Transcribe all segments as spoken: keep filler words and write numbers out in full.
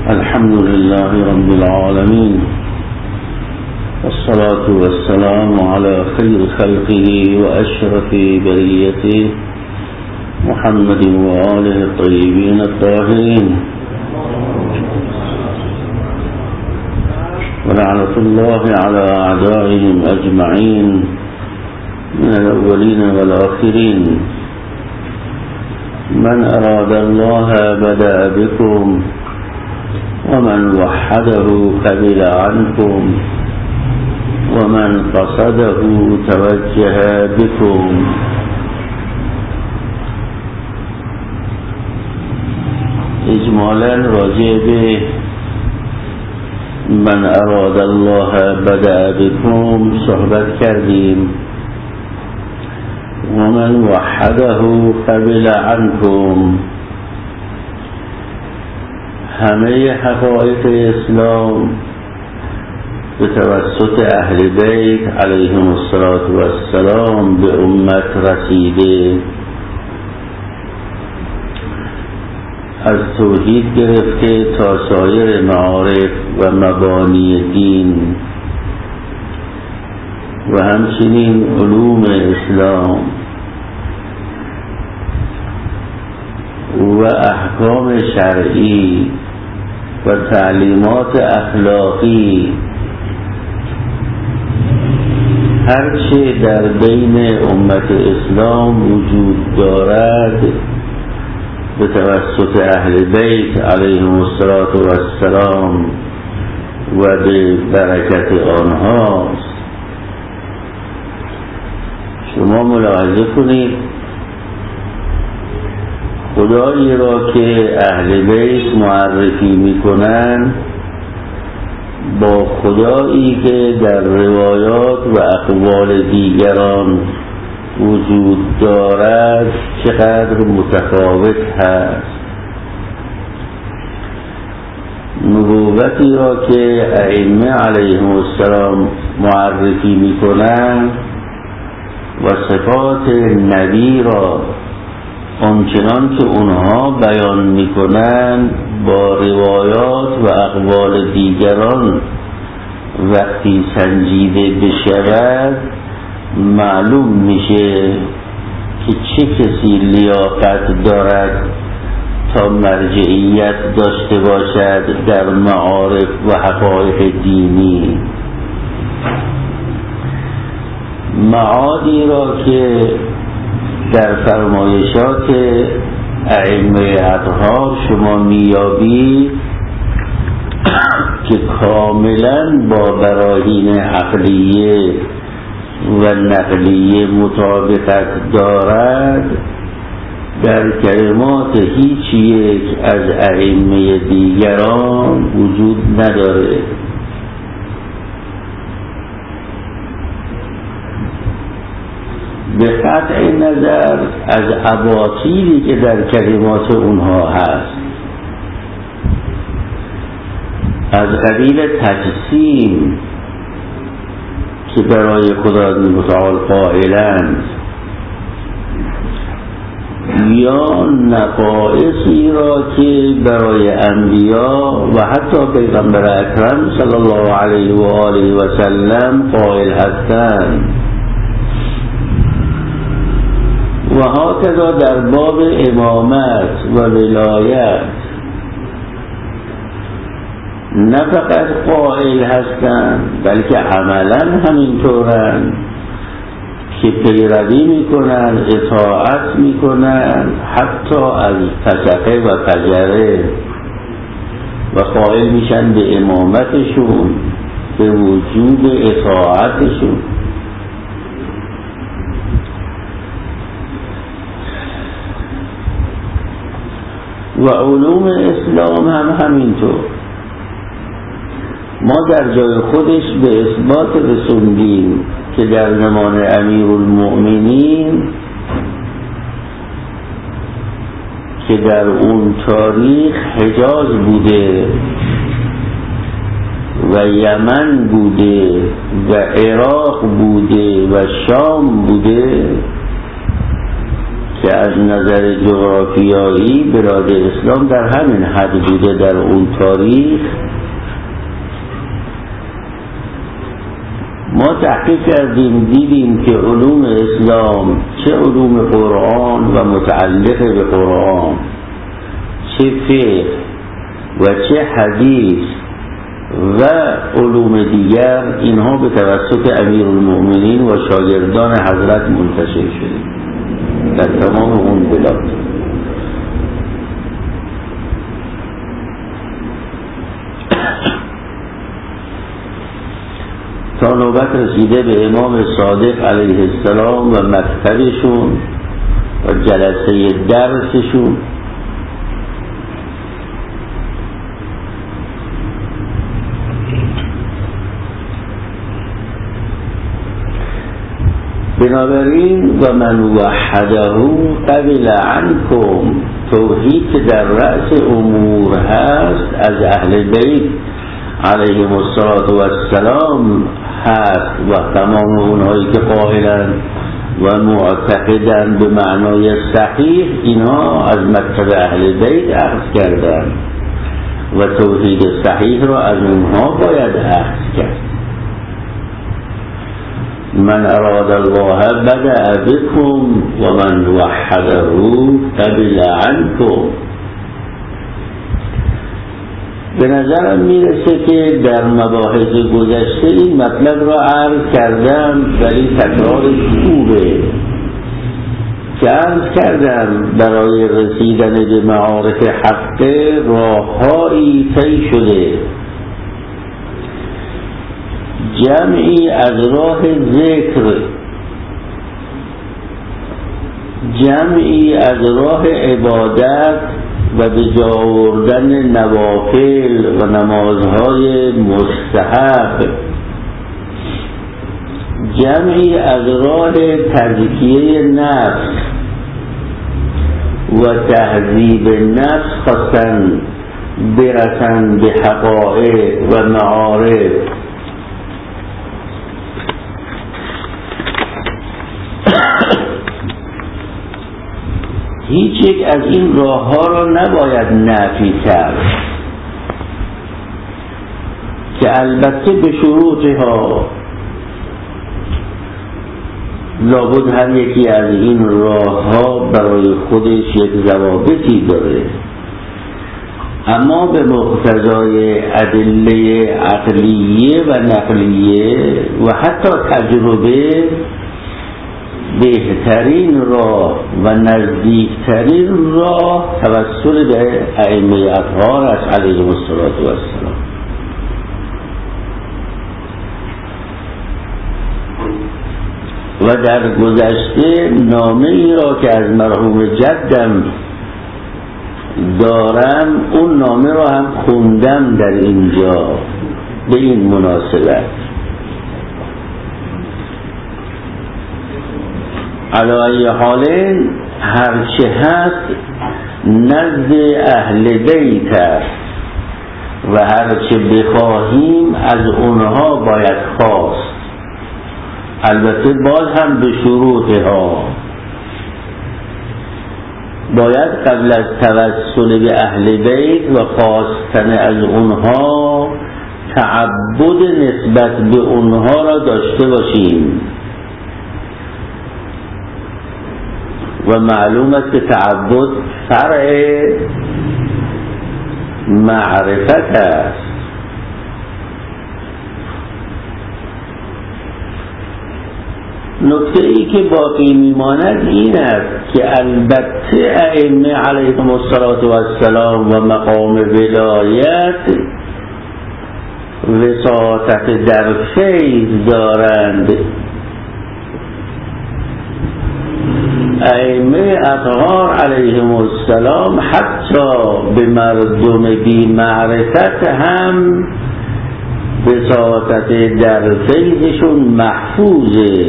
الحمد لله رب العالمين، والصلاة والسلام على خير خلقه وأشرف بريته محمد وآله الطيبين الطاهرين، ولعنة الله على أعدائهم أجمعين من الأولين والآخرين. من أراد الله بدأ بكم، ومن وحده قبل عنكم، ومن قصده توجه بكم. اجمالا راجع به من اراد الله بدأ بكم صحبت کردیم، ومن وحده قبل عنكم. همه حقایق اسلام به توسط اهل بیت علیهم السلام به امت رسیده، از توحید گرفته تا سایر معارف و مبانی دین و همچنین علوم اسلام و احکام شرعی و تعلیمات اخلاقی، هرچه در بین امت اسلام وجود دارد به توسط اهل بیت علیهم السلام و به برکت آنهاست. شما ملاحظه کنید خدایی را که اهل بیت معرفی میکنند با خدایی که در روایات و اقوال دیگران وجود دارد چقدر متفاوت هست. نبوتی را که ائمه علیهم السلام معرفی میکنند و صفات نبی را آنچنان که اونها بیان میکنند با روایات و اقوال دیگران وقتی سنجیده بشود معلوم میشه که چه کسی لیاقت دارد تا مرجعیت داشته باشد در معارف و حقایق دینی. معادی را که در فرمایشات ائمه اطهار شما میابید که کاملا با براهین عقلیه و نقلیه مطابقت دارد، در کلمات هیچ یک از ائمه دیگران وجود نداره. به قطع نظر از اباطیلی که در کلمات اونها هست، از قبیل تجسیم که برای خدا متعال قائلند، یا نقائصی را که برای انبیا و حتی پیغمبر اکرم صلی الله علیه و آله و سلم قائل هستند. و هکذا در باب امامت و ولایت نه فقط قائل هستند بلکه عملا همینطورند که پیروی میکنند، اطاعت میکنند حتی از فسقه و فجره، و قائل میشن به امامتشون، به وجوب اطاعتشون. و علوم اسلام هم همینطور. ما در جای خودش به اثبات رسوندیم که در زمان امیرالمؤمنین که در اون تاریخ حجاز بوده و یمن بوده و عراق بوده و شام بوده که از نظر جغرافیایی بلاد اسلام در همین حد بوده در اون تاریخ. ما تحقیق کردیم دیدیم که علوم اسلام، چه علوم قرآن و متعلق به قرآن، چه فقه و چه حدیث و علوم دیگر، اینها به توسط امیرالمؤمنین و شاگردان حضرت منتشر شده در تمام اون بلاد. تا نوبت رسیده به امام صادق علیه السلام و مکتبشون و جلسه درسشون. بنابراین و من وحده قبل عنکم، توحید که در رأس امور هست از اهل بیت علیهم السلام هست و تمام اونهایی که قائلن و معتقدن به معنای صحیح، اینها از مکتب اهل بیت اخذ کردن و توحید صحیح را از اونها باید اخذ کرد. من اراد الله بدأ بكم و من وحده قبل عنكم. به نظرم میرسه که در مباحث گذشته این مطلب را عرض کردم، ولی تکرار خوبه که عرض کردم برای رسیدن به معارف حق راههایی طی شده، جمعی از راه ذکر، جمعی از راه عبادت و به جا آوردن نوافل و نمازهای مستحب، جمعی از راه تزکیه نفس و تهذیب نفس خواستن برسن به حقایق و معارف. هیچ یک از این راه ها را نباید نفی کرد که البته به شروطها لابد هر یکی از این راه ها برای خودش یک ضوابطی داره، اما به مقتضای ادله عقلیه و نقلیه و حتی تجربه بهترین راه و نزدیکترین راه توسل به ائمه اطهار است علیهم السلام. و در گذشته نامه ای را که از مرحوم جدم دارم، اون نامه را هم خوندم در اینجا به این مناسبت. علی ای حال هرچه هست نزد اهل بیت است و هرچه بخواهیم از اونها باید خواست، البته باز هم به شروطها. باید قبل از توسل به اهل بیت و خواستن از اونها تعبد نسبت به اونها را داشته باشیم و معلوم است که تعبد فرع معرفت است. نکته ای که باقی میماند این است که البته ائمه علیهم السلام و مقام ولایت وساطت در فیض دارند. ائمه اطهار علیهم السلام حتی به مردم بی معرفت هم وساطت در فیضشون محفوظه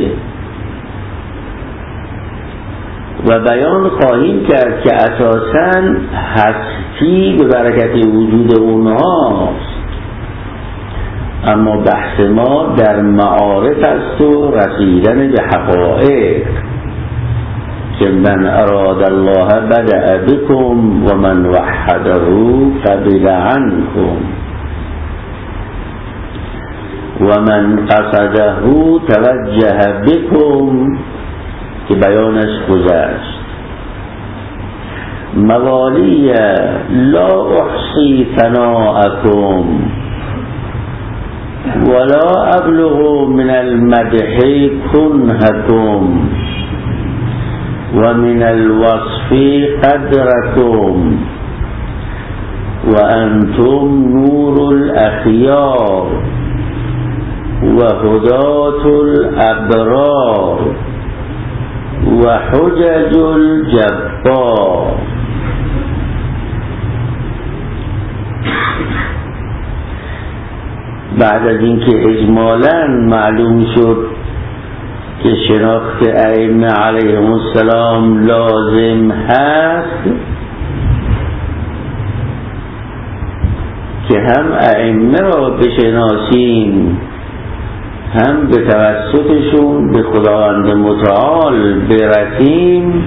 و بیان خواهیم کرد که اساساً هستی به برکت وجود اونهاست، اما بحث ما در معارف است و رسیدن به حقایق. که من اراد الله بدأ بكم و من وحده قبل عنكم و من قصده توجه بكم که بیانش گذشت. موالی لا احصی ثناءکم ولا ابلغ من المدح کنهکم و من الوصف قدرکم و انتم نور الاخیار و هدات الابرار و حجج الجبار. بعد از اینکه اجمالاً معلوم شد که شناخت ائمه علیهم السلام لازم هست که هم ائمه را بشناسیم هم به توسطشون به خداوند متعال برسیم،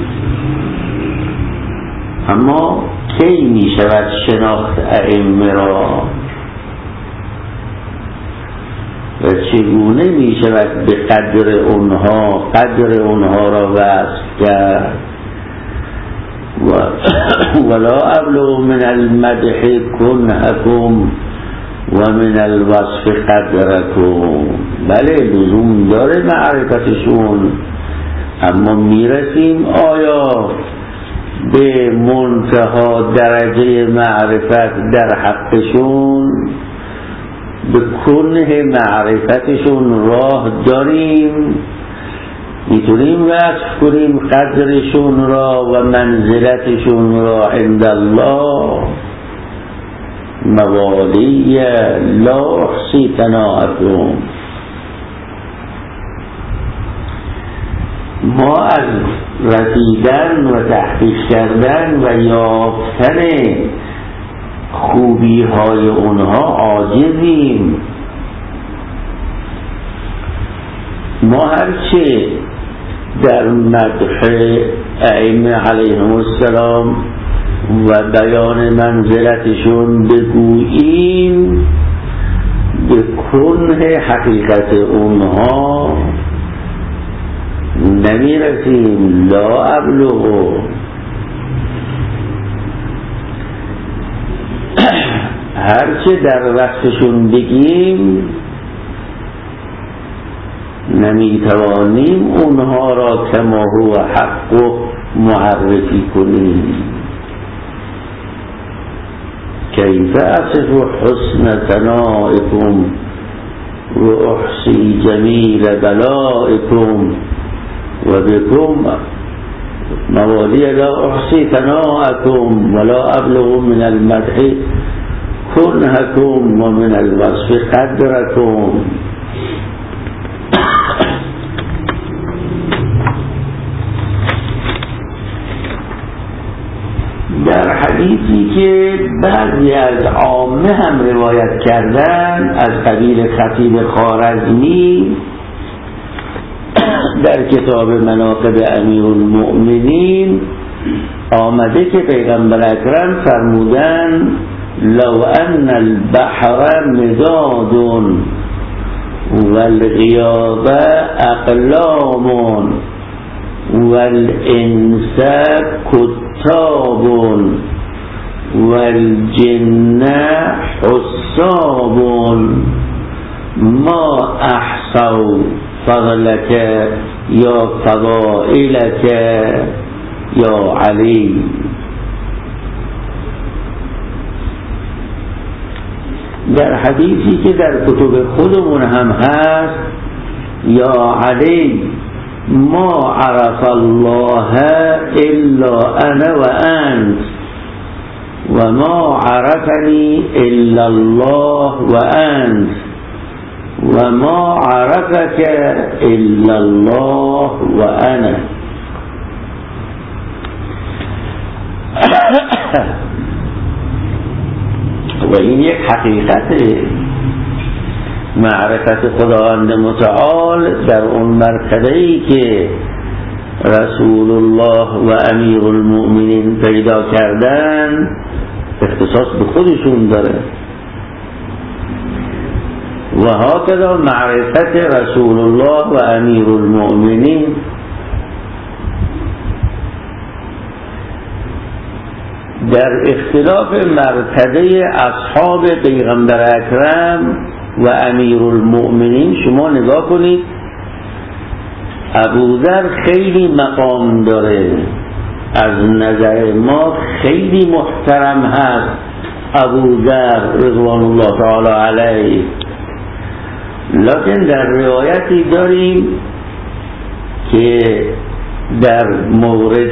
اما کی می شود شناخت ائمه را و چگونه می شود به قدر اونها قدر اونها را وصف کرد؟ و ولا ابلغ من المدح کنهکم و من الوصف قدرکم. بله لزوم داره معرفتشون، اما میرسیم آیا به منتها درجه معرفت در حقشون، به کنه معرفتشون راه داریم؟ میتونیم وصف کنیم قدرشون را و منزلتشون را عند الله؟ موالی لا احصی ثناءکم. ما از رسیدن و تحقیق کردن و یافتن خوبی های اونها عاجزیم. ما هرچه در مدح ائمه علیهم السلام و بیان منزلتشون بگوییم، به کنه حقیقت اونها نمیرسیم. لا ابلغ. هرچه در وقتشون بگیم نمیتوانیم اونها را کما هو حق معرفی کنیم. کیف اصف حسن ثنائکم و احصی جمیل بلائکم و بكم موالی لا احصی ثناءکم ولا ابلغ من المدح کنهکم و من الوصف قدرکم. در حدیثی که بعضی از عامه هم روایت کردن از قبیل خطیب خوارزمی در کتاب مناقب امیرالمؤمنین آمده که پیغمبر اکرم فرمودن لو ان البحر مداد والغیاب اقلام والانس کتاب والجن حساب ما احصوا فضلك یا فضائلك یا علی. در حدیثی که در کتب خودمون هم هست یا علی ما عرف الله الا انا و انت و ما عرفنی الا الله و انت و ما عرفك الا الله و انا. و این یک حقیقته. معرفت خداوند متعال در اون مرتبه‌ای که رسول الله و امیر المؤمنین پیدا کردن اختصاص به خودشون داره و هکذا معرفت رسول الله و امیر المؤمنین در اختلاف مرتبه اصحاب پیغمبر اکرم و امیر المؤمنین. شما نگاه کنید ابوذر خیلی مقام داره، از نظر ما خیلی محترم هست ابوذر رضوان الله تعالی علیه، لکن در روایتی داریم که در مورد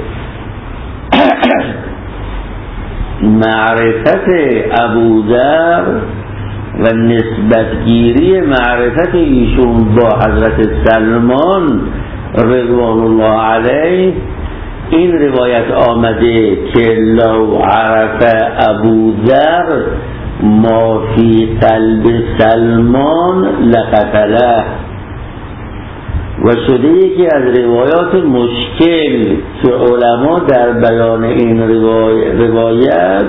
معرفت ابوذر و نسبتگیری معرفت ایشون با حضرت سلمان رضوان الله علیه این روایت آمده که لو عرف ابوذر ما فی قلب سلمان لقتله، و شده یکی از روایات مشکل که علما در بیان این روایت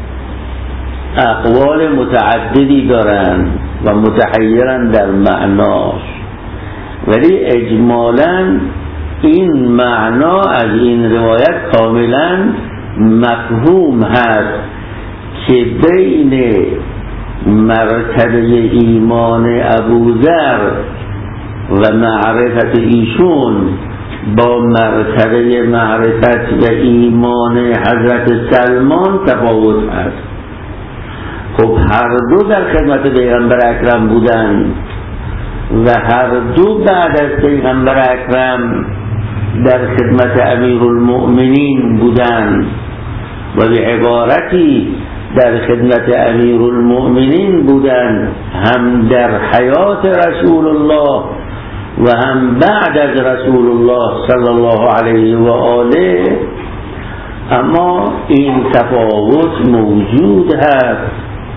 اقوال متعددی دارن و متحیرن در معناش، ولی اجمالاً این معنا از این روایت کاملا مفهوم هست که بین مرتبه ایمان ابوذر و معرفت ایشون با مرتبه معرفت و ایمان حضرت سلمان تفاوت هست. خب هر دو در خدمت پیغمبر اکرم بودن و هر دو بعد از پیغمبر اکرم در خدمت امیر المؤمنین بودن و به عبارتی در خدمت امیر المؤمنین بودن، هم در حیات رسول الله و هم بعد از رسول الله صلی الله علیه و آله، اما این تفاوت موجود هست.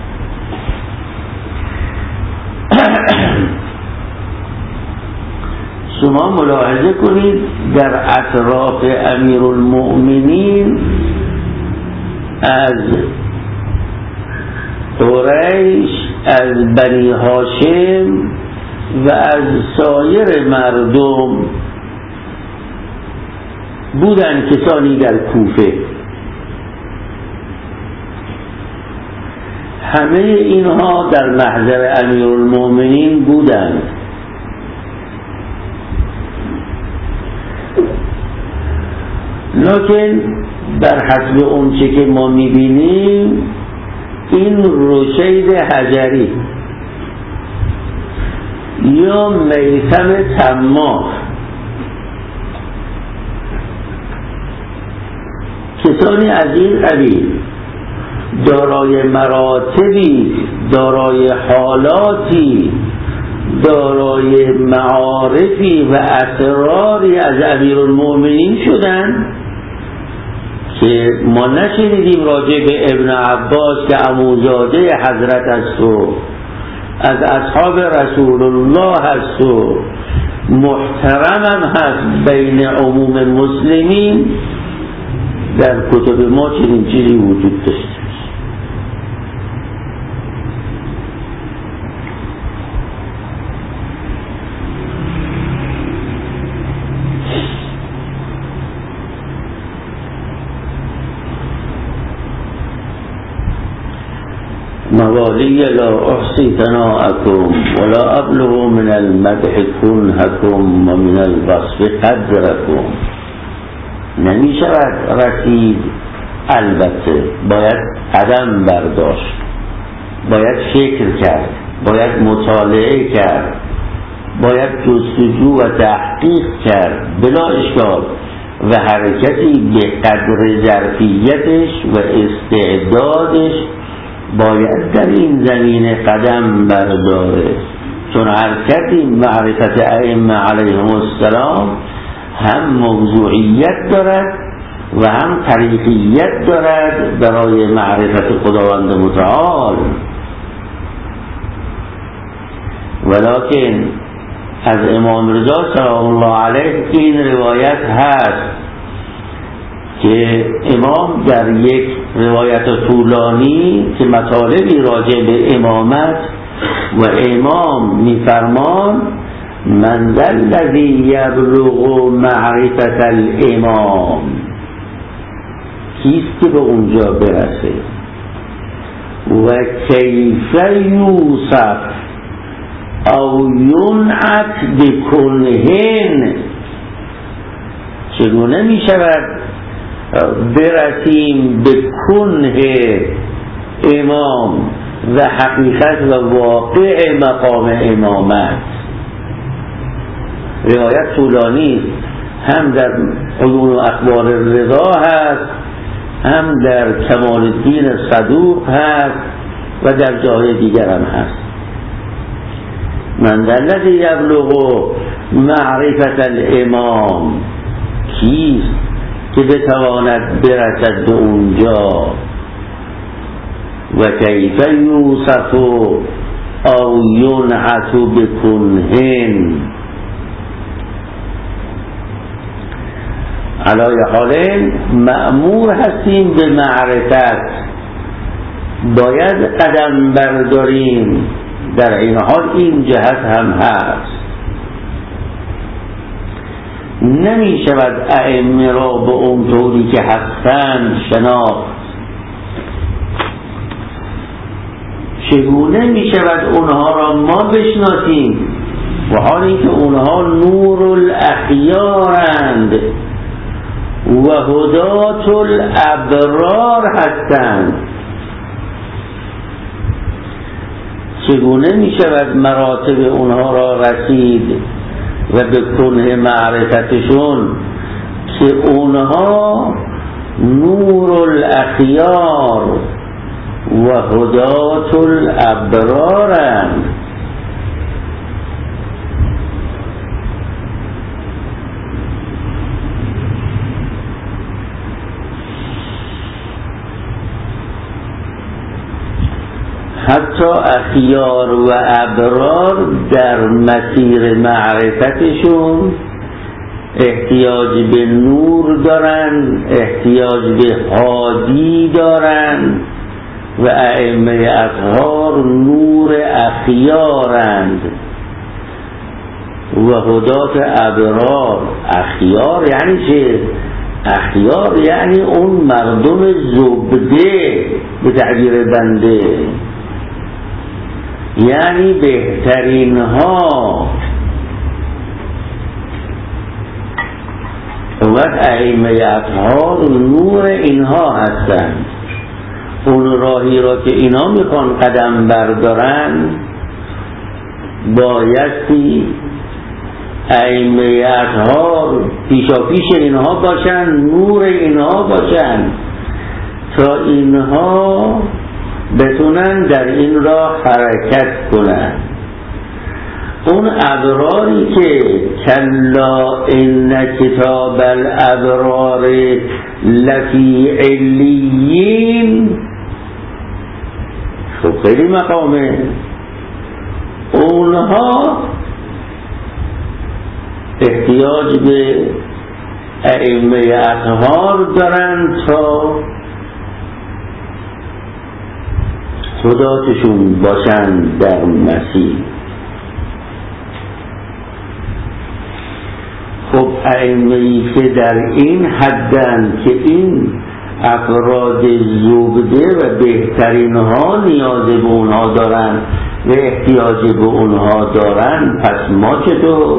شما ملاحظه کنید در اطراف امیر المؤمنین از قریش، از بنی هاشم و از سایر مردم بودن کسانی در کوفه، همه اینها در محضر امیرالمؤمنین بودند. لکن بر حسب اونچه که ما میبینیم این رشید حجری یا میثم طماع کسانی از این قبیل دارای مراتبی، دارای حالاتی، دارای معارفی و اسراری از امیرالمؤمنین شدند که ما نشنیدیم راجع به ابن عباس که عموزاده حضرت است و از اصحاب رسول الله هست و محترمم هست بین عموم مسلمین. در کتب ما چنین چیزی وجود داشت. موالی لا احصی ثناءکم ولا ابلغ من المدح کنهکم و من الوصف قدرکم. نمی شود رسید، البته باید قدم برداشت، باید فکر کرد، باید مطالعه کرد، باید جستجو و تحقیق کرد بلا اشکال و حرکتی به قدر ظرفیتش و استعدادش باید در این زمینه قدم برداره، چون حرکتی معرفت ائمه علیهم السلام هم موضوعیت دارد و هم طریقیت دارد برای معرفت خداوند متعال. ولکن از امام رضا سلام الله علیه این روایت هست که امام در یک روایت طولانی که مطالبی راجع به امامت و امام میفرمان من ذا الذی یبلغ معرفت الامام، کیست که به اونجا برسه، و کیف یوصف او ینعت بکنهن، چگونه می شود برسیم به کنه امام و حقیقت و واقع مقام امامت. روایت طولانی هم در عیون و اخبار رضا هست، هم در کمال الدین صدوق هست و در جای دیگر هم هست. من الذی یبلغ معرفت الامام، کیست که بتواند برسد به اونجا، و کیف یوصف او ینعت بکنهن. علای حالین مأمور هستیم به معرفت، باید قدم برداریم، در این حال این جهت هم هست. نمی شود ائمه را به اون طوری که هستند شناخت. چگونه می شود اونها را ما بشناسیم و حالی که اونها نور الاخیارند و هدات الابرار هستند؟ چگونه می شود مراتب اونها را رسید و به کنه معرفتشون که اونها نور الاخیار و هدات الابرارند؟ حتی اخیار و ابرار در مسیر معرفتشون احتیاج به نور دارن، احتیاج به هادی دارن و ائمه اطهار نور اخیارند و هدات ابرار. اخیار یعنی چه؟ اخیار یعنی اون مردم زبده به تعبیر بنده، یعنی بهترین ها. وقت ائمه اطهار نور اینها هستند. اون راهی را که اینا میخوان قدم بردارن بایستی ائمه اطهار پیشاپیش اینها باشن، نور اینها باشن تا اینها بتونن در این راه حرکت کنن. اون ابراری که کلا ان کتاب الابرار لفی علیین، خب خیلی مقامه، اونها احتیاج به ائمه اطهار دارن تا خداتشون باشن در مسیح. خب ائمه‌ای که در این حدن که این افراد زبده و بهترین ها نیاز به اونها دارن و احتیاج به اونها دارن، پس ما چطور؟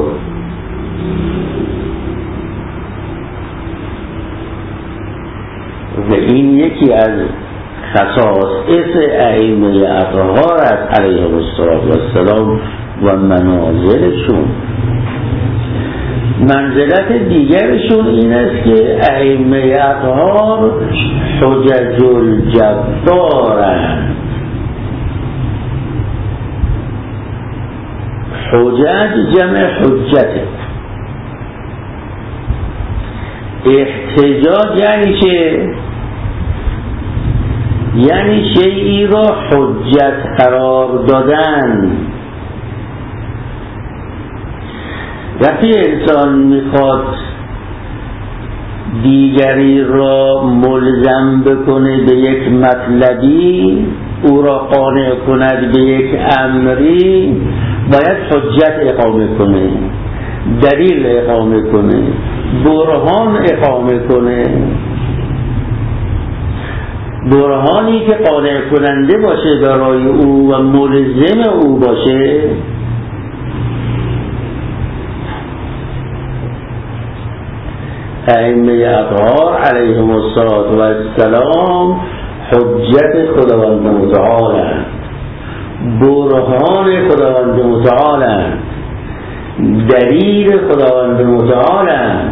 و این یکی از خصائص ائمه اطهار است علیهم السلام و منازلشون. منزلت دیگرشون این است که ائمه اطهار حجج الجبارند. حجج جمع حجته. احتجاج یعنی چه؟ یعنی شیئی را حجت قرار دادن. وقتی انسان میخواد دیگری را ملزم بکنه به یک مطلبی، او را قانع کند به یک امری، باید حجت اقامه کنه، دلیل اقامه کنه، برهان اقامه کنه، برهانی که قانع کننده باشه برای او و ملزم او باشه. ائمه اطهار علیهم السلام حجت خداوند متعالند، برهان خداوند متعالند، دلیل خداوند متعالند.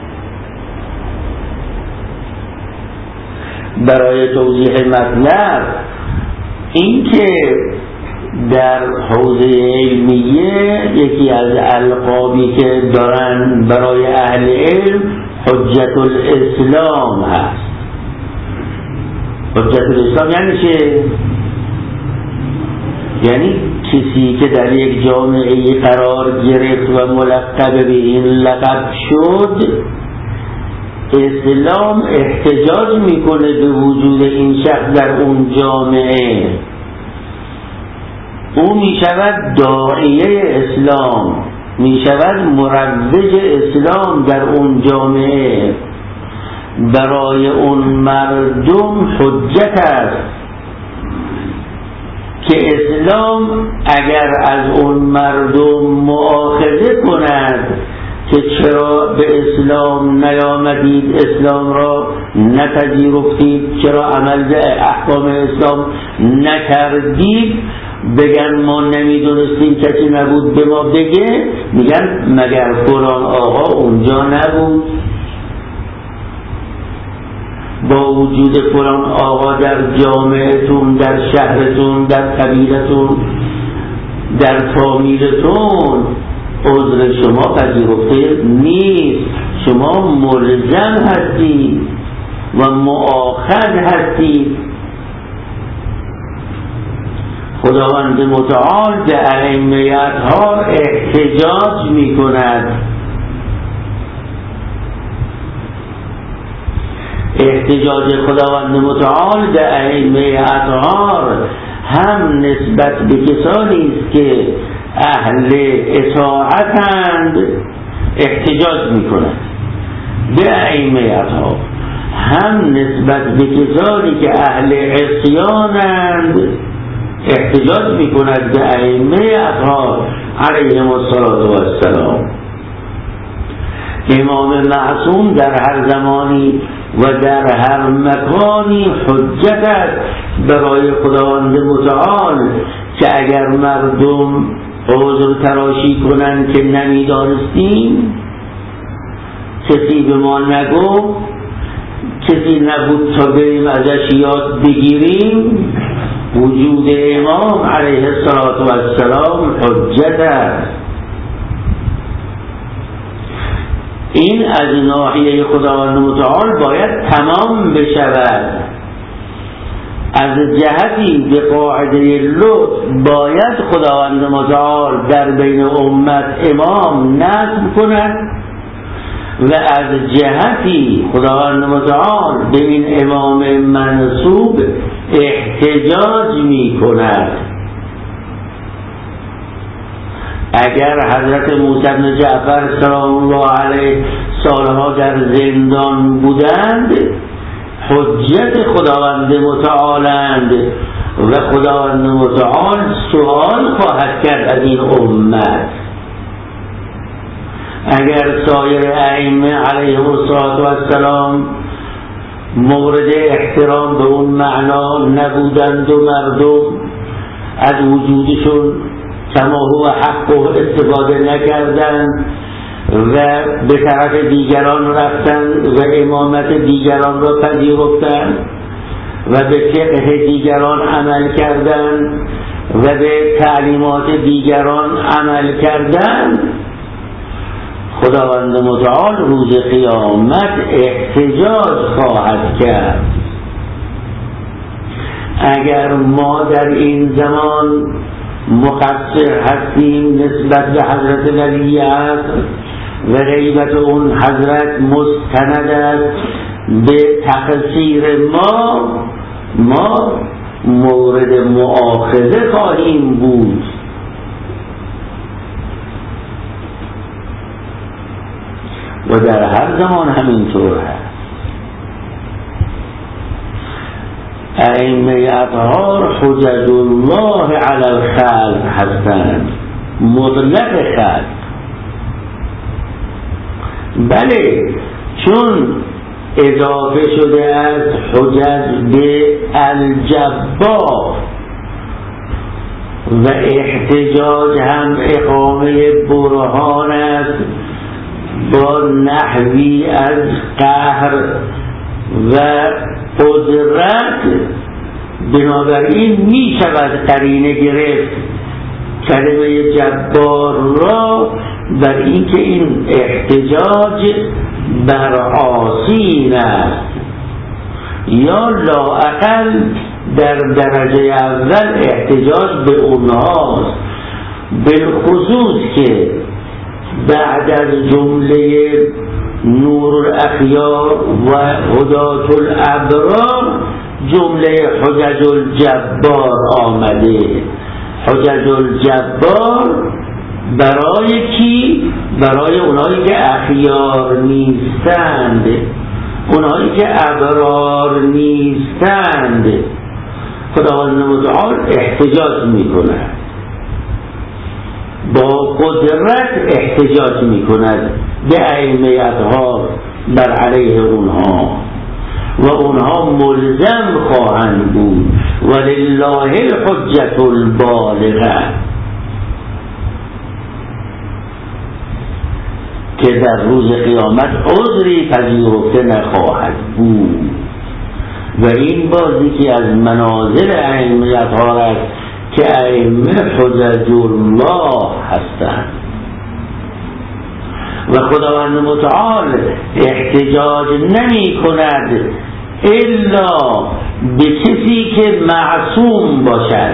برای توضیح مطلب، این که در حوزه علمیه یکی از القابی که دارن برای اهل علم حجت الاسلام هست. حجت الاسلام یعنی چه؟ یعنی کسی که در یک جامعه قرار گرفت و ملقب به این لقب شد، اسلام احتجاج میکنه به وجود این شخص در اون جامعه. او میشود داعیه اسلام، میشود مروج اسلام در اون جامعه، برای اون مردم حجت است که اسلام اگر از اون مردم مؤاخذه کند که چرا به اسلام نیامدید، اسلام را نپذیرفتید، چرا عمل به احکام اسلام نکردید، بگن ما نمیدونستیم، کسی نبود به ما بگه، میگن مگر فلان آقا اونجا نبود؟ با وجود فلان آقا در جامعهتون، در شهرتون، در قبیلتون، در فامیلتون عذر شما پذیرفته نیست، شما ملزم هستید و مؤاخذ هستید. خداوند متعال به ائمه اطهار احتجاج می کند. احتجاج خداوند متعال به ائمه اطهار هم نسبت به کسانی است که اهل اطاعتند احتجاج می کند به ائمه اطهار، هم نسبت به کسانی که اهل عصیانند احتجاج می کند به ائمه اطهار علیهم السلام. امام معصوم در هر زمانی و در هر مکانی حجت است برای خداوند متعال که اگر مردم عذر تراشی کنند که نمیدانستیم، کسی به ما نگفت، کسی نبود تا بریم ازش یاد بگیریم، وجود امام علیه السلام حجت است. این از ناحیه خداوند متعال باید تمام بشود. از جهتی به قاعده لطف باید خداوند متعال در بین امت امام نصب کند و از جهتی خداوند متعال به این امام منصوب احتجاج می کند. اگر حضرت موسی بن جعفر سلام الله علیه سالها در زندان بودند، حجت خداوند متعالند و خداوند متعال سوال خواهد کرد از این امت. اگر سایر ائمه علیهم السلام مورد احترام به اون معنا نبودند و مردم از وجودشون کما هو حق و استفاده نکردند و به طرف دیگران رفتند و امامت دیگران را پذیرفتند و به فقه دیگران عمل کردند و به تعلیمات دیگران عمل کردند، خداوند متعال روز قیامت احتجاج خواهد کرد. اگر ما در این زمان مقصر هستیم نسبت به حضرت ولی عصر و غیبت اون حضرت مستند است به تقصیر ما، ما مورد مؤاخذه خواهیم بود. و در هر زمان همینطور هست. ائمه اطهار حجج الله علی الخلق هستند، مطلق خلق. بله، چون اضافه شده است حجج به الجبار و احتجاج هم اقامه برهان است با نحوی از قهر و قدرت، بنابراین می شود قرینه گرفت کلمه جبار را بر اینکه این احتجاج بر عاصین است، یا لااقل در درجه اول احتجاج به اونهاست، بالخصوص که بعد از جمله نور الاخیار و هدات الابرار جمله حجج الجبار آمده. حجج الجبار برای کی؟ برای اونایی که اخیار نیستند، اونایی که ابرار نیستند. خداوند متعال احتجاج میکنه، با قدرت احتجاج میکند به ائمه اطهار بر علیه اونها و اونها ملزم خواهند بود. ولله الحجة البالغه، که در روز قیامت عذری پذیرفته نخواهد بود. و این بازی که از منازل ائمه اطهار است که ائمه حجج الله هستند و خداوند متعال احتجاج نمی کند الا به کسی که معصوم باشد.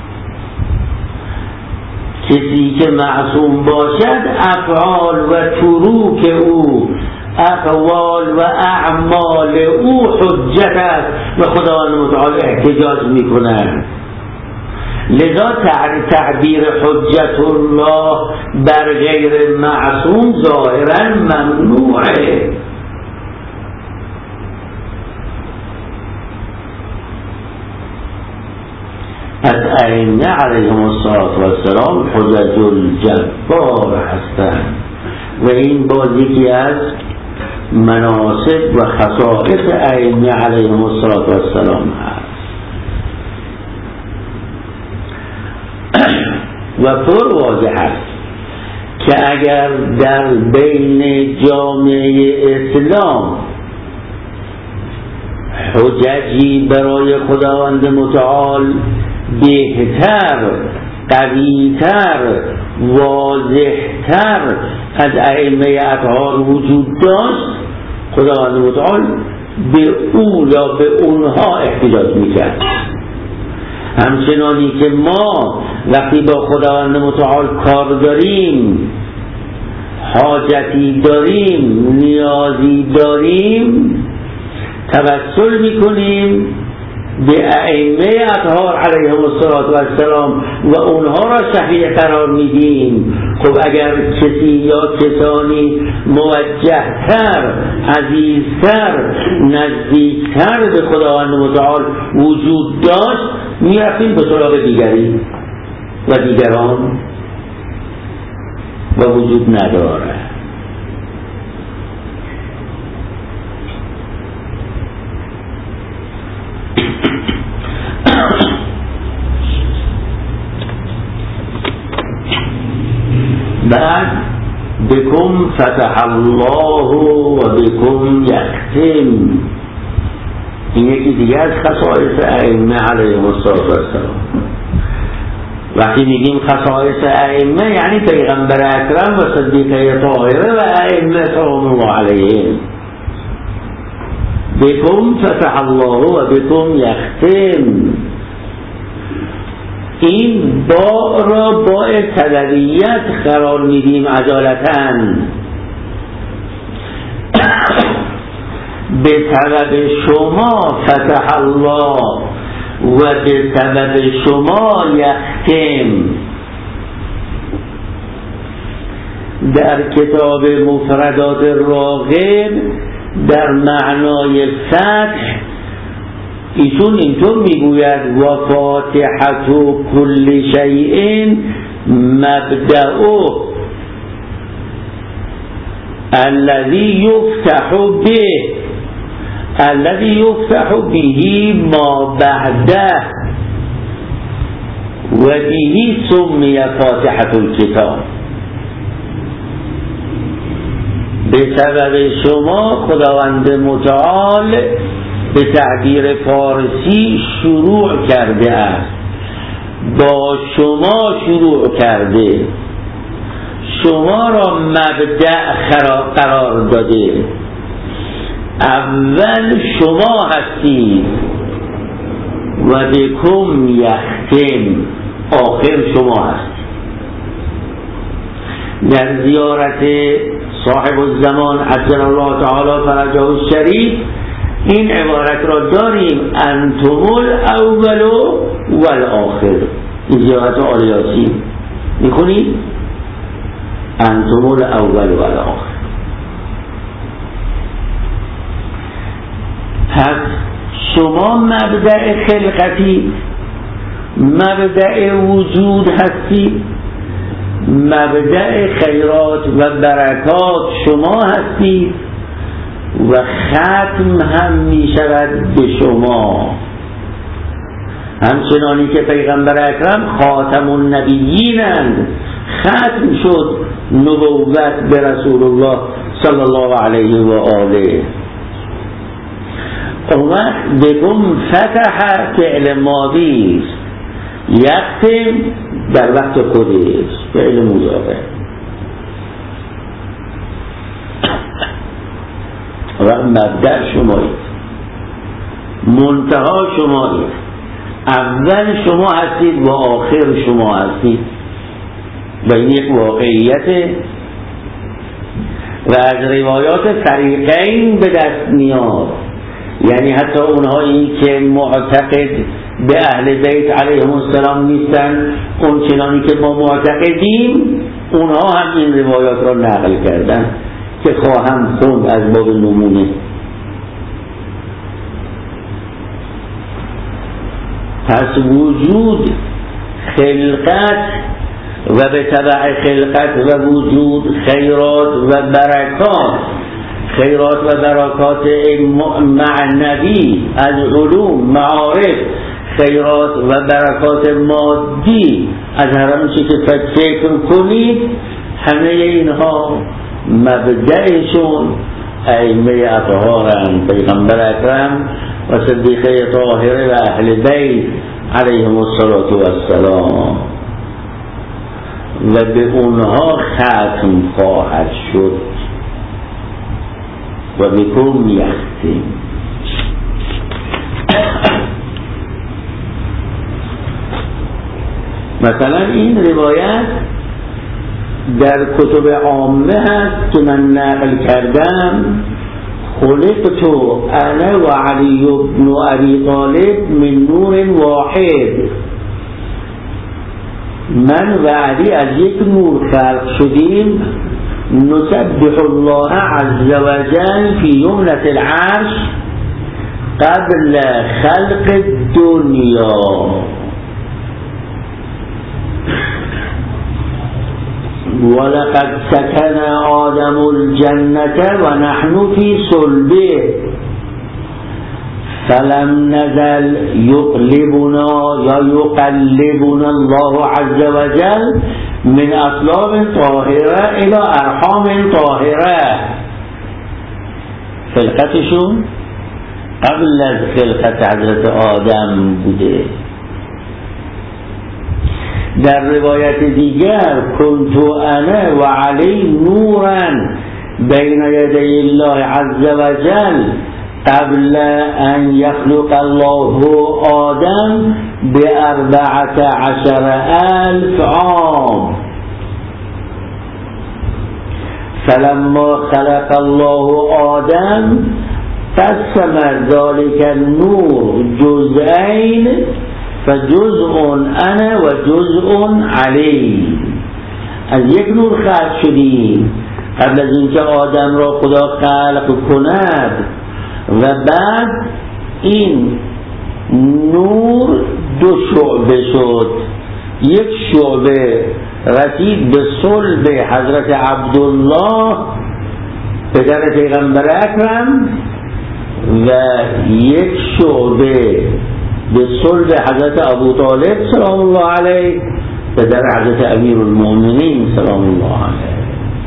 کسی که معصوم باشد افعال و تروک او، اقوال و اعمال او حجت است و خداوند متعال احتجاج می کند. لذا تعبیر حجت الله بر غیر معصوم ظاهرا ممنوعه. از ائمه علیهم السلام حجج الجبار هستند و این بازی که از مناسب و خصائص ائمه علیهم السلام هست. و پر واضح است که اگر در بین جامعه اسلام حججی برای خداوند متعال بهتر، قویتر، واضحتر از ائمه اطهار وجود داشت، خداوند متعال به او یا به اونها احتجاج میکرد. همچنانی که ما وقتی با خداوند متعال کار داریم، حاجتی داریم، نیازی داریم، توسل میکنیم به ائمه اطهار علیهم السلام و اونها را شفیع قرار میدیم. خب اگر کسی یا کسانی موجهتر، عزیزتر، نزدیکتر به خداوند متعال وجود داشت، میرفتیم به سراغ دیگری و دیگران و وجود نداره. بعد بكم فتح الله و بكم یختم، این یکی دیگه از خصائص ائمه علیهم السلام. وقتی میگیم خصائص ائمه یعنی پیغمبر اکرم و صدیقه طاهره و ائمه سلام الله علیهم. بكم فتح الله و بكم یختم، این با را با سببیت قرار میدیم عجالتاً. به سبب شما فتح الله و به سبب شما یختم. در کتاب مفردات راغب در معنای فتح ایشون اینطور میگوید و فاتحة کل شیء مبدأ الذي یفتح به الذي یفتح به ما بعده و به سمی فاتحة الکتاب. به سبب شما خداوند متعال به تعبیر فارسی شروع کرده است، با شما شروع کرده، شما را مبدأ قرار داده، اول شما هستید و بکم یختم، آخر شما هستید. در زیارت صاحب الزمان عجل الله تعالی فرجه الشریف این عبارت را داریم انتم الاول و الاخر. این زیارت آل یاسین میخونید انتم الاول و الاخر. پس شما مبدأ خلقتی، مبدأ وجود هستید، مبدأ خیرات و برکات شما هستید و ختم هم می شود به شما، همچنانی که پیغمبر اکرم خاتم النبیینند، ختم شد نبوت به رسول الله صلی الله علیه و آله. اون وقت بکم فتح فعل ماضی است، یختم در وقت خودش فعل مضارع و مبدأ شمایید، منتها شمایید، اول شما هستید و آخر شما هستید و این یک واقعیت و از روایات فریقین به دست میاد. یعنی حتی اونهایی که معتقد به اهل بیت علیهم السلام نیستن، اون چنانی که ما معتقدیم، اونها هم این روایات را نقل کردن که خواهم خوند از باب نمونه. پس وجود، خلقت و به تبع خلقت و وجود خیرات و برکات، خیرات و برکات معنوی از علوم معارف، خیرات و برکات مادی از هر آنچه که فکر کنید، همه اینها مبدأشون ائمه اطهارند، پیغمبر اکرم و صدیقه طاهره و اهل بیت علیهم السلام و به اونها ختم خواهد شد و بکم یختم. مثلا این روایت در کتب عامه هست که من نقل کردم، خلقت انا و علی بن ابی طالب من نور واحد، من و علی از یک نور خلق شدیم، نسبح الله عز وجل فی یمنة العرش قبل خلق الدنیا ولقد سكن آدم الجنة ونحن في صلبه فلم نزل يقلبنا یا يقلبنا الله عز وجل من اصلاب طاهره الى ارحام طاهره. خلقتشون قبل از خلقت حضرت آدم بوده. در روایت دیگر کنت انا و علی نورا بین یدی الله عز وجل قبل ان یخلق الله آدم بأربعة عشر ألف عام. فلما خلق الله آدم قسم ذلك النور جزئين فجزء أنا وجزء علی. از یک نور خلق شدیم قبل از اینکه آدم را خدا خلق کند و بعد این نور دو شعبه شد. یک شعبه رسید به صلب حضرت عبدالله پدر پیغمبر اکرم و یک شعبه به صلب حضرت ابو طالب سلام الله علیه پدر حضرت امیر المؤمنین سلام الله علیه.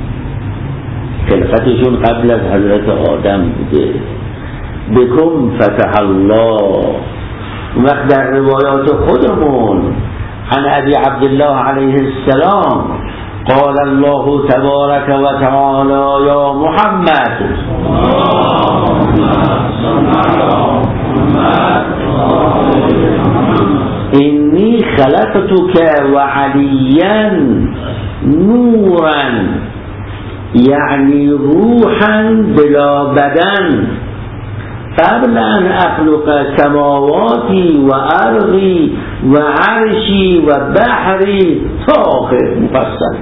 خلقتشون قبل از حضرت آدم بوده. بکم فتح الله. وقت در روایات خودمون عن ابی عبدالله علیه السلام قال الله تبارک و تعالی یا محمد اینی خلقتک و علیا نورا یعنی روحا بلا بدن قبل ان اخلق سماواتی و ارضی و عرشی و بحری تا آخر مفصل.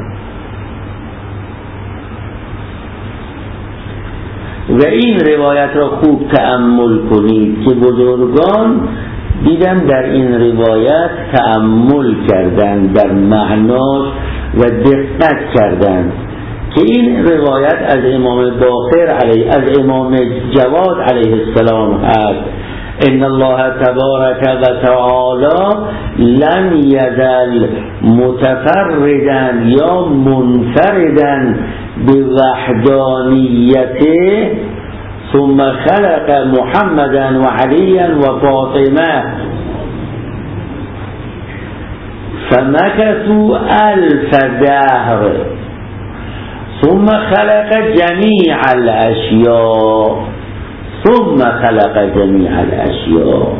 و این روایت را خوب تأمل کنید که بزرگان دیدم در این روایت تأمل کردن در معناش و دقت کردن که این روایت از امام باقر علیه از امام جواد علیه السلام هست. ان الله تبارک و تعالی لم یزل متفردا یا منفردا بوحدانیته ثم خلق محمدا و علیا و فاطمه فمكثوا الف دهر ثم خلق جميع الاشیاء ثم خلق جميع الاشیاء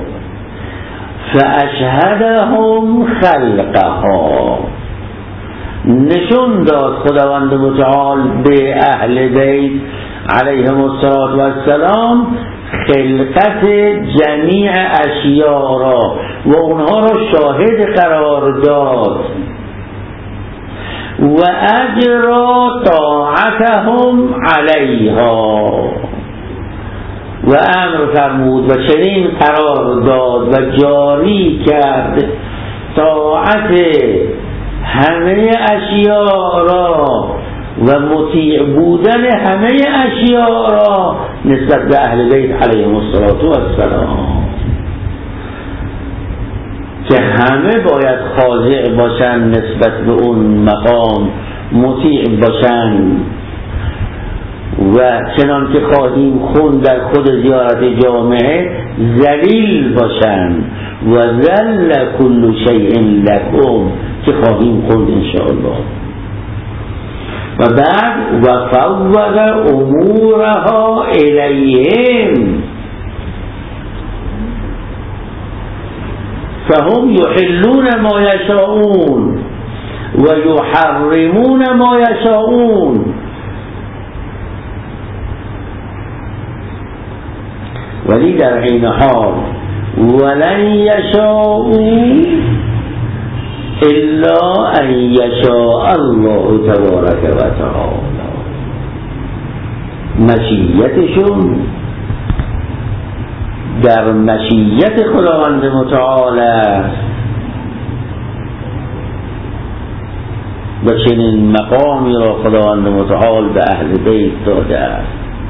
فاشهدهم خلقها. نشون داد خداوند متعال به اهل بیت علیهم السلام خلقت جمیع اشیاء را و اونها را شاهد قرار داد و اجرا طاعتهم علیها و امر فرمود و چنین قرار داد و جاری کرد طاعت همه اشیاء را و مطیع بودن همه اشیاء را نسبت به اهل بیت علیهم السلام که همه باید خاضع باشن نسبت به اون مقام، مطیع باشن و چنان که خواهیم خون در خود زیارت جامعه ذلیل باشن و ذل کل شیء لکم که خواهیم خوند انشاءالله. و بعد و فوض امورها الیهم فهم یحلون ما یشاءون و یحرمون ما یشاءون ولی در عین حال ولن یشاءون الا ان یشاء الله تبارک و تعالی. مشیتشون در مشیت خداوند متعال است و چنین مقامی را خداوند متعال به اهل بیت داده است.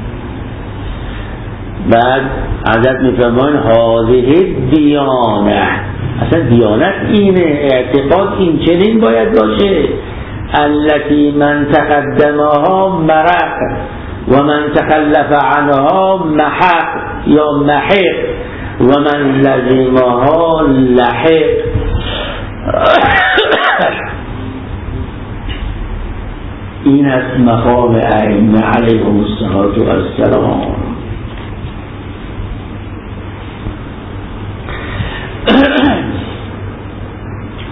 بعد حضرت میفرماین هذه دیانه، اصلا دیانت اینه، اعتقاد این چنین باید باشه. التي من تقدمها مرق و من تخلف عنها محق یا محق و من لزمها لحق. این است مقام ائمه علیهم السلام.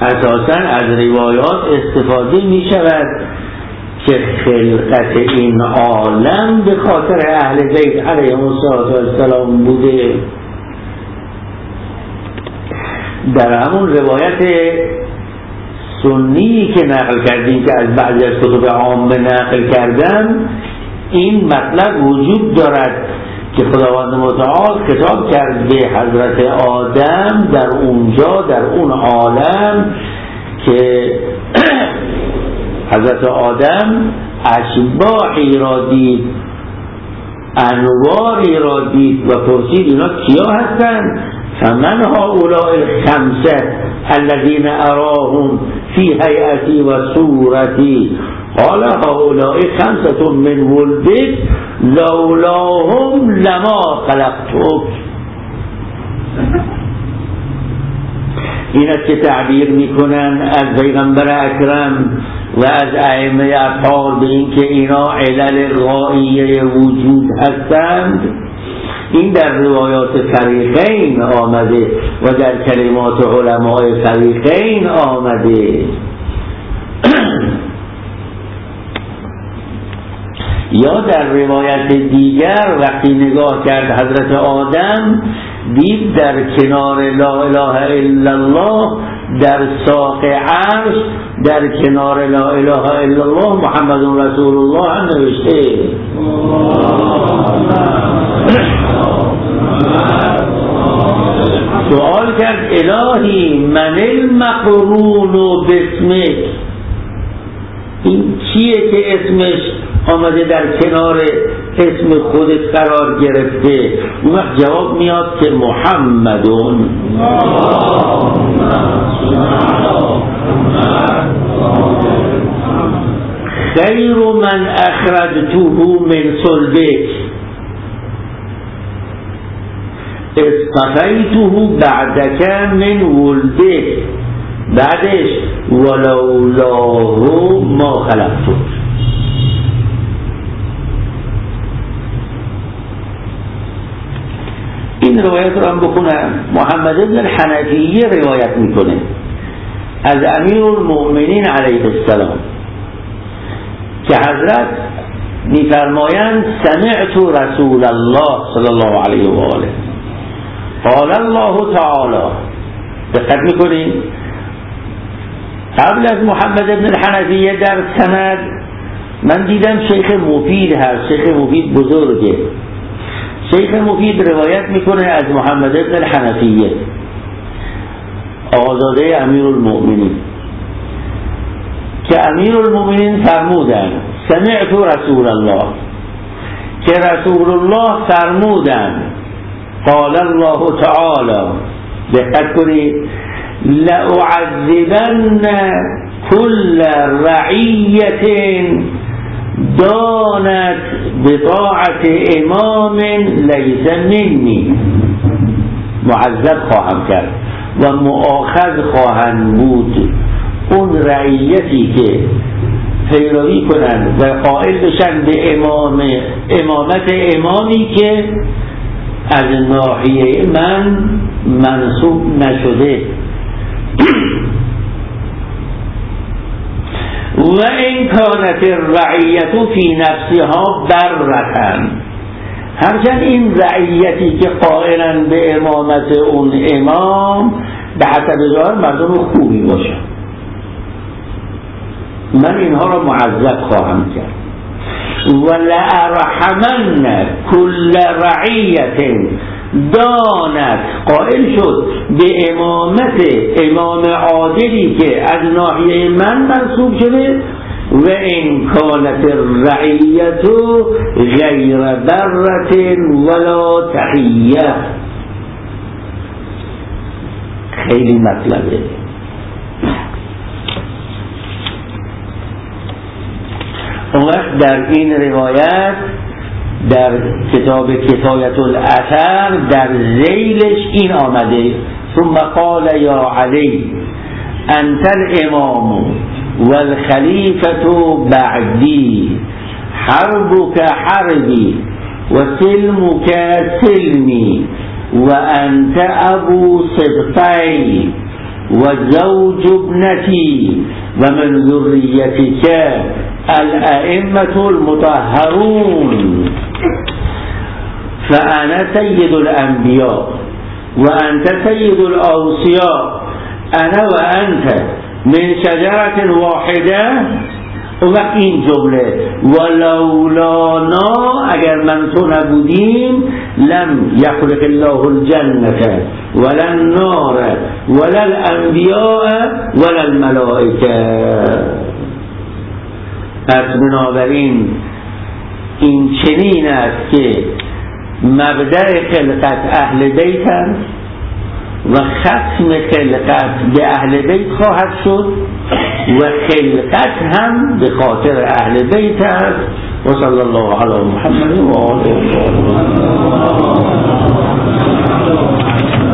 اساساً از روایات استفاده می شود که خلقت این عالم به خاطر اهل بیت علیهم السلام بوده. در همون روایت سنی که نقل کردیم که از بعضی از کتب عامه نقل کردن، این مطلب وجود دارد که خداوند متعال خطاب کرد به حضرت آدم در اونجا، در اون عالم که حضرت آدم اشباحی را دید، انواری را دید و پرسید اینا کیا هستند؟ فمن هؤلاء الخمسه الذين اراهم في هيئتي و صورتي قال هؤلاء خمسة من ولدك لولاهم لما خلقتك. این است که تعبیر میکنن از پیغمبر اکرم و از ائمه اطهار به این که اینا علل غائیه وجود هستند. این در روایات فریقین آمده و در کلمات علماء فریقین آمده. یا در روایت دیگر وقتی نگاه کرد حضرت آدم دید در کنار لا اله الا الله در ساق عرش در کنار لا اله الا الله محمد رسول الله هم نوشته. سوال کرد الهی من المقرون باسمک، این چیه که اسمش آمده در کنار اسم خودت قرار گرفته؟ اون وقت جواب میاد که محمدون. خیر من اخرجته من صلبک اصطفیته بعدک من ولدک بعدش ولولاه ما خلقتک. این روایت رو هم بکنم. محمد بن الحنفیه روایت میکنه از امیر المؤمنین علیه السلام که حضرت میفرمایند سمعت رسول الله صلی الله علیه و آله قال الله تعالی. دقت میکنین قبل از محمد بن الحنفیه در سند من دیدم شیخ مفید هست. شیخ مفید بزرگه. شیخ مفید روایت میکنه از محمد بن الحنفیه آقازاده امیر المؤمنین که امیر المؤمنین فرمودن سمعت رسول الله، که رسول الله فرمودن قال الله تعالی. دقت کنید لأعذبن كل رعیت دانت بطاعت امام لیس منی، معذب خواهم کرد و مؤاخذ خواهند بود اون رعیتی که پیروی کنند و قائل بشن به امام امامت امامی که از ناحیه من منصوب نشده. و این کانت الرعیت فی نفسها برتن، هرچند این رعیتی که قائلن به امامت اون امام به حسب ظاهر مردم خوبی باشن، من اینها را معذب خواهم کرد. و لأرحمن کل رعیت دانت قائل شد به امامت امام عادلی که از ناحیه من منصوب شده و این کانت الرعیت غیر برت ولا تحیه. خیلی مطلبه. اون وقت در این روایت در کتاب کفایت الاثر در ذیلش این آمده ثم قال یا علی انت الامام والخلیفة بعدی حربك حربی و سلمك سلمی و انت ابو سبطی و زوج ابنتی و من ذریتک الائمة المطهرون فانا سید الانبیاء و انت سید الاوصیاء انا و انت من شجرة واحده. و این جمله ولولانا، اگر من تو نبودیم، لم یخلق الله الجنة ولا النار ولا الانبیاء ولا الملائکه. پس بنابراین این چنین است که مبدأ خلقت اهل بیت است و ختم خلقت به اهل بیت خواهد شد و خلقت هم به خاطر اهل بیت است. و صلی الله علی محمد و آله و صحبه.